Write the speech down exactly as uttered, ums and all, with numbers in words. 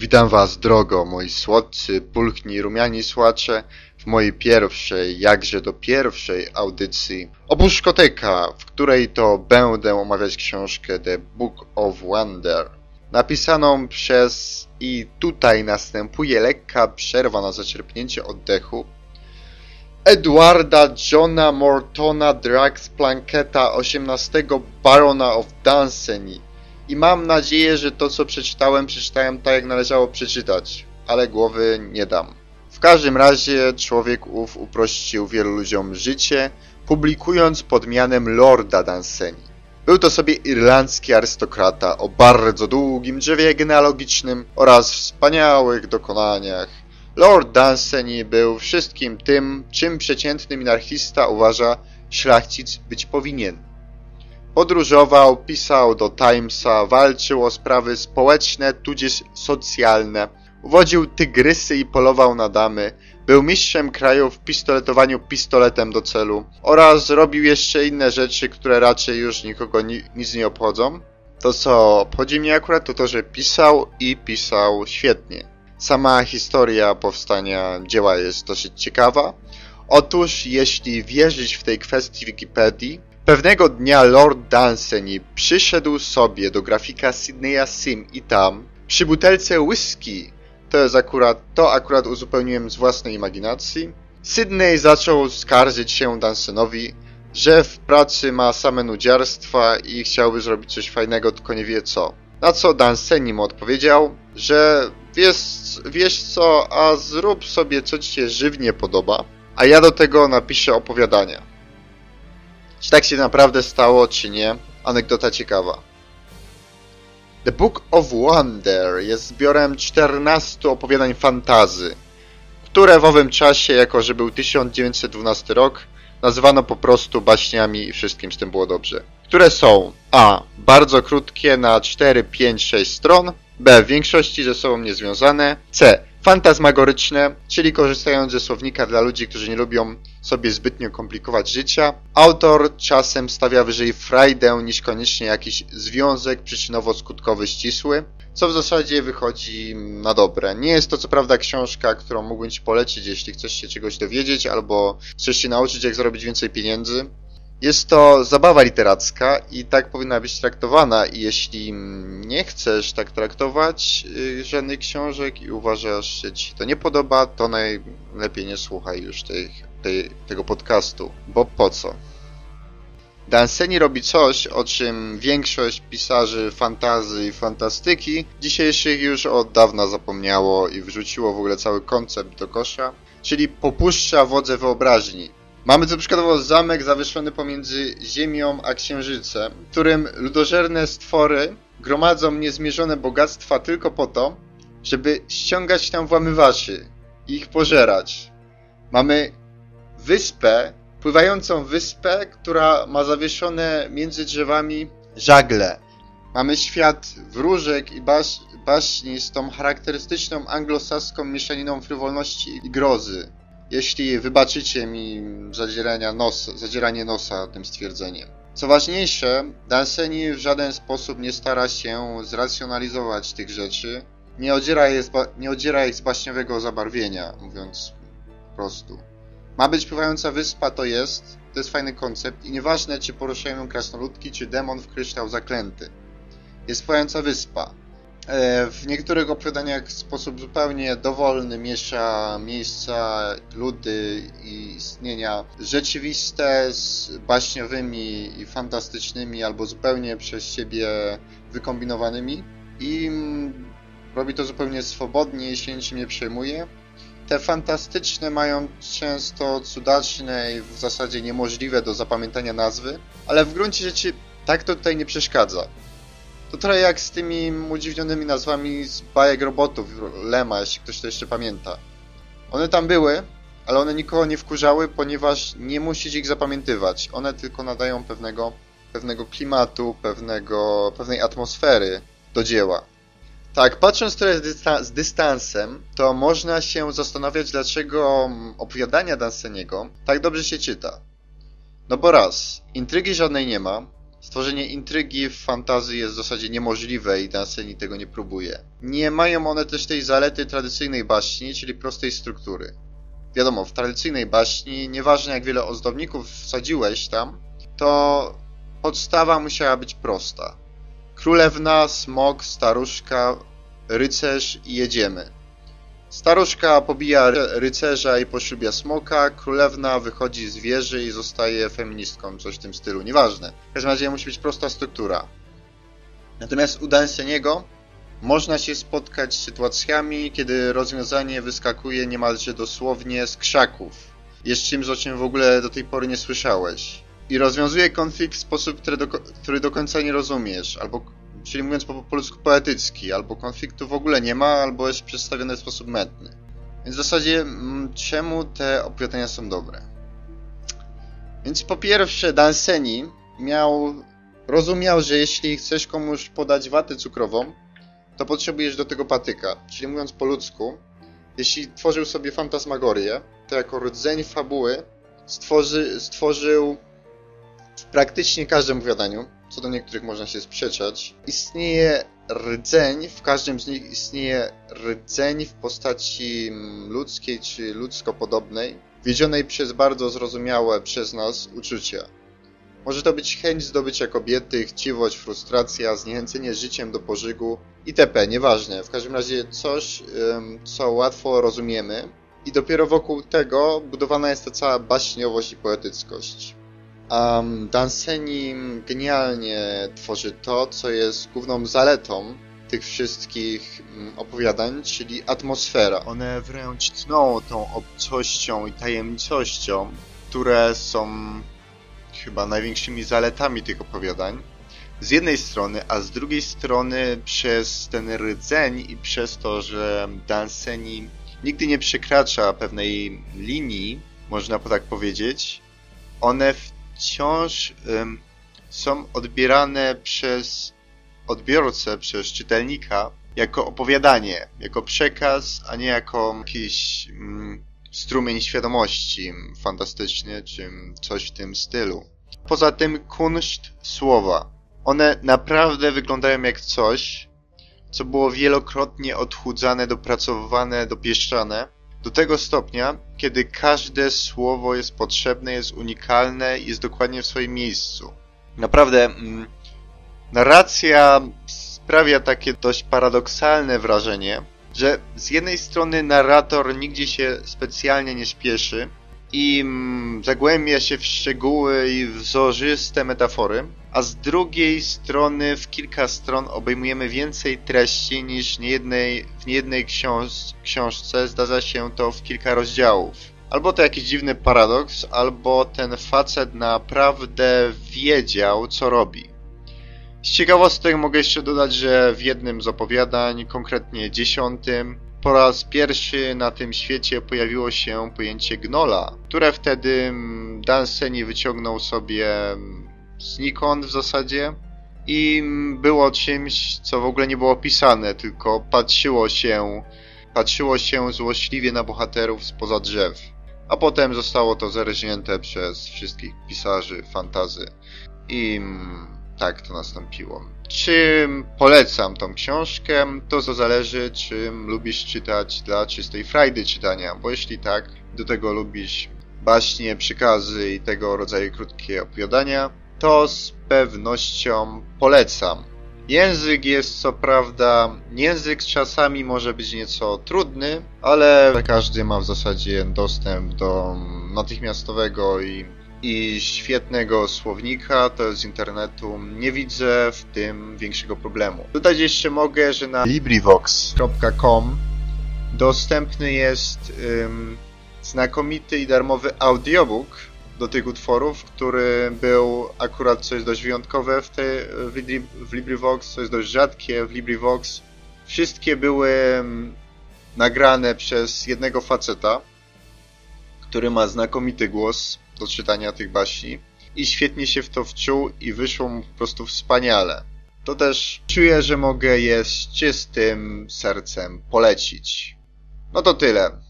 Witam was, drogo, moi słodcy, pulchni, rumiani słuchacze, w mojej pierwszej, jakże do pierwszej audycji Opuszkoteka, w której to będę omawiać książkę The Book of Wonder, napisaną przez, i tutaj następuje lekka przerwa na zaczerpnięcie oddechu, Edwarda Johna Mortona Drax Planketa, osiemnastego Barona of Dunsany. I mam nadzieję, że to co przeczytałem, przeczytałem tak jak należało przeczytać, ale głowy nie dam. W każdym razie człowiek ów uprościł wielu ludziom życie, publikując pod mianem Lorda Dunsany. Był to sobie irlandzki arystokrata o bardzo długim drzewie genealogicznym oraz wspaniałych dokonaniach. Lord Dunsany był wszystkim tym, czym przeciętny minarchista uważa szlachcic być powinien. Podróżował, pisał do Timesa, walczył o sprawy społeczne tudzież socjalne, uwodził tygrysy i polował na damy, był mistrzem kraju w pistoletowaniu pistoletem do celu oraz robił jeszcze inne rzeczy, które raczej już nikogo ni nic nie obchodzą. To co obchodzi mnie akurat to to, że pisał i pisał świetnie. Sama historia powstania dzieła jest dosyć ciekawa. Otóż jeśli wierzyć w tej kwestii Wikipedii, pewnego dnia Lord Dunsany przyszedł sobie do grafika Sydneya Sim i tam, przy butelce whisky, to jest akurat, to akurat uzupełniłem z własnej imaginacji, Sydney zaczął skarżyć się Dunsanowi, że w pracy ma same nudziarstwa i chciałby zrobić coś fajnego, tylko nie wie co. Na co Dunsany mu odpowiedział, że wiesz, wiesz co, a zrób sobie co ci się żywnie podoba, a ja do tego napiszę opowiadania. Czy tak się naprawdę stało, czy nie? Anegdota ciekawa. The Book of Wonder jest zbiorem czternastu opowiadań fantasy, które w owym czasie, jako że był tysiąc dziewięćset dwunasty rok, nazywano po prostu baśniami i wszystkim z tym było dobrze. Które są a. bardzo krótkie na cztery, pięć, sześć stron, b. w większości ze sobą niezwiązane, c. fantasmagoryczne, czyli korzystając ze słownika dla ludzi, którzy nie lubią sobie zbytnio komplikować życia. Autor czasem stawia wyżej frajdę niż koniecznie jakiś związek przyczynowo-skutkowy ścisły, co w zasadzie wychodzi na dobre. Nie jest to co prawda książka, którą mógłbym ci polecić, jeśli chcesz się czegoś dowiedzieć albo chcesz się nauczyć, jak zarobić więcej pieniędzy. Jest to zabawa literacka i tak powinna być traktowana i jeśli nie chcesz tak traktować yy, żadnych książek i uważasz, że ci to nie podoba, to najlepiej nie słuchaj już tej, tej, tego podcastu, bo po co? Dunsany robi coś, o czym większość pisarzy fantasy i fantastyki dzisiejszych już od dawna zapomniało i wrzuciło w ogóle cały koncept do kosza, czyli popuszcza wodze wyobraźni. Mamy tu przykładowo zamek zawieszony pomiędzy Ziemią a Księżycem, w którym ludożerne stwory gromadzą niezmierzone bogactwa tylko po to, żeby ściągać tam włamywaczy i ich pożerać. Mamy wyspę, pływającą wyspę, która ma zawieszone między drzewami żagle. Mamy świat wróżek i baś baśni z tą charakterystyczną anglosaską mieszaniną frywolności i grozy. Jeśli wybaczycie mi zadzieranie nosa, zadzieranie nosa tym stwierdzeniem. Co ważniejsze, Dunsany w żaden sposób nie stara się zracjonalizować tych rzeczy, nie odziera, je z nie odziera ich z baśniowego zabarwienia, mówiąc po prostu. Ma być pływająca wyspa, to jest, to jest fajny koncept i nieważne czy poruszają ją krasnoludki, czy demon w kryształ zaklęty. Jest pływająca wyspa. W niektórych opowiadaniach w sposób zupełnie dowolny miesza miejsca, ludy i istnienia rzeczywiste z baśniowymi i fantastycznymi albo zupełnie przez siebie wykombinowanymi i robi to zupełnie swobodnie i się niczym nie przejmuje. Te fantastyczne mają często cudaczne i w zasadzie niemożliwe do zapamiętania nazwy, ale w gruncie rzeczy tak to tutaj nie przeszkadza. To trochę jak z tymi udziwnionymi nazwami z bajek robotów Lema, jeśli ktoś to jeszcze pamięta. One tam były, ale one nikogo nie wkurzały, ponieważ nie musisz ich zapamiętywać. One tylko nadają pewnego, pewnego klimatu, pewnego, pewnej atmosfery do dzieła. Tak, patrząc trochę z, dysta z dystansem, to można się zastanawiać, dlaczego opowiadania Dunsany'ego tak dobrze się czyta. No bo raz, intrygi żadnej nie ma, Stworzenie intrygi w fantazji jest w zasadzie niemożliwe i Dunsany tego nie próbuje. Nie mają one też tej zalety tradycyjnej baśni, czyli prostej struktury. Wiadomo, w tradycyjnej baśni, nieważne jak wiele ozdobników wsadziłeś tam, to podstawa musiała być prosta. Królewna, smok, staruszka, rycerz i jedziemy. Staruszka pobija rycerza i poślubia smoka, królewna wychodzi z wieży i zostaje feministką, coś w tym stylu, nieważne. W każdym razie musi być prosta struktura. Natomiast u Dunsany'ego można się spotkać z sytuacjami, kiedy rozwiązanie wyskakuje niemalże dosłownie z krzaków. Jest czymś, o czym w ogóle do tej pory nie słyszałeś. I rozwiązuje konflikt w sposób, który do, który do końca nie rozumiesz, albo, czyli mówiąc po polsku poetycki, albo konfliktu w ogóle nie ma, albo jest przedstawiony w sposób mętny. Więc w zasadzie, m, czemu te opowiadania są dobre? Więc po pierwsze, Dunsany miał, rozumiał, że jeśli chcesz komuś podać watę cukrową, to potrzebujesz do tego patyka. Czyli mówiąc po ludzku, jeśli tworzył sobie fantasmagorię, to jako rdzeń fabuły stworzy, stworzył w praktycznie każdym opowiadaniu, co do niektórych można się sprzeczać, istnieje rdzeń, w każdym z nich istnieje rdzeń w postaci ludzkiej czy ludzko-podobnej, wiedzionej przez bardzo zrozumiałe przez nas uczucia. Może to być chęć zdobycia kobiety, chciwość, frustracja, zniechęcenie życiem do pożygu itp. Nieważne. W każdym razie coś, co łatwo rozumiemy i dopiero wokół tego budowana jest ta cała baśniowość i poetyckość. Um, Dunsany genialnie tworzy to, co jest główną zaletą tych wszystkich opowiadań, czyli atmosfera. One wręcz tną tą obcością i tajemnicością, które są chyba największymi zaletami tych opowiadań. Z jednej strony, a z drugiej strony przez ten rdzeń i przez to, że Dunsany nigdy nie przekracza pewnej linii, można tak powiedzieć, one wciąż um, są odbierane przez odbiorcę, przez czytelnika jako opowiadanie, jako przekaz, a nie jako jakiś um, strumień świadomości fantastyczny, czy coś w tym stylu. Poza tym kunszt słowa. One naprawdę wyglądają jak coś, co było wielokrotnie odchudzane, dopracowywane, dopieszczane. Do tego stopnia, kiedy każde słowo jest potrzebne, jest unikalne i jest dokładnie w swoim miejscu. Naprawdę, mm, narracja sprawia takie dość paradoksalne wrażenie, że z jednej strony narrator nigdzie się specjalnie nie śpieszy i mm, zagłębia się w szczegóły i wzorzyste metafory, a z drugiej strony w kilka stron obejmujemy więcej treści niż niejednej, w niejednej książ książce zdarza się to w kilka rozdziałów. Albo to jakiś dziwny paradoks, albo ten facet naprawdę wiedział, co robi. Z ciekawostek mogę jeszcze dodać, że w jednym z opowiadań, konkretnie dziesiątym, po raz pierwszy na tym świecie pojawiło się pojęcie gnola, które wtedy Dunsany wyciągnął sobie znikąd w zasadzie i było czymś, co w ogóle nie było opisane, tylko patrzyło się, patrzyło się złośliwie na bohaterów spoza drzew. A potem zostało to zerżnięte przez wszystkich pisarzy fantasy i tak to nastąpiło. Czy polecam tą książkę? To co zależy, czy lubisz czytać dla czystej frajdy czytania, bo jeśli tak, do tego lubisz baśnie, przykazy i tego rodzaju krótkie opowiadania, to z pewnością polecam. Język jest co prawda, język czasami może być nieco trudny, ale każdy ma w zasadzie dostęp do natychmiastowego i, i świetnego słownika, to jest z internetu. Nie widzę w tym większego problemu. Dodać jeszcze mogę, że na librivox kropka com dostępny jest ym, znakomity i darmowy audiobook do tych utworów, który był akurat coś dość wyjątkowe w, te, w, Libri, w LibriVox, co jest dość rzadkie w LibriVox. Wszystkie były nagrane przez jednego faceta, który ma znakomity głos do czytania tych baśni i świetnie się w to wczuł i wyszło mu po prostu wspaniale. To też czuję, że mogę je z czystym sercem polecić. No to tyle.